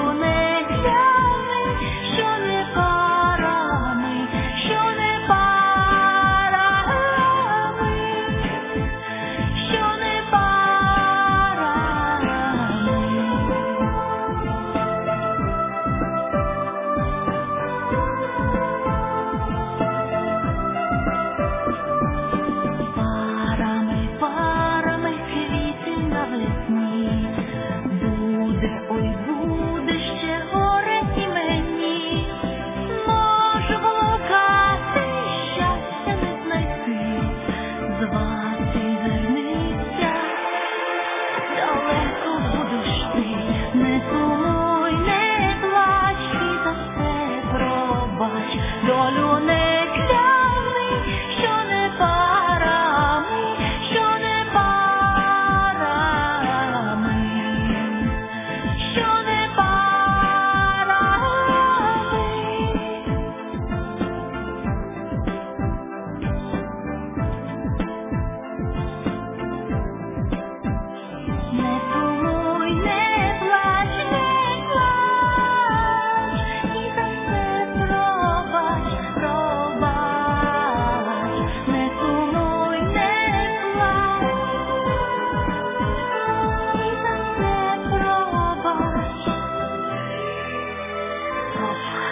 долю не гляни, що не парами, що не парами, що не парами. Парами, парами квіти навесні, буде, ой, буде ще горе і мені. Можу блукати, щастя не знайти, звати вернися, далеко будеш ти. Не сумуй, не плач, і за все пробач, долю не кляни, що не парами, що не парами, що не парами. Не сумуй, не плач, і за все пробач, пробач. Не сумуй, не плач, і за все пробач, пробач.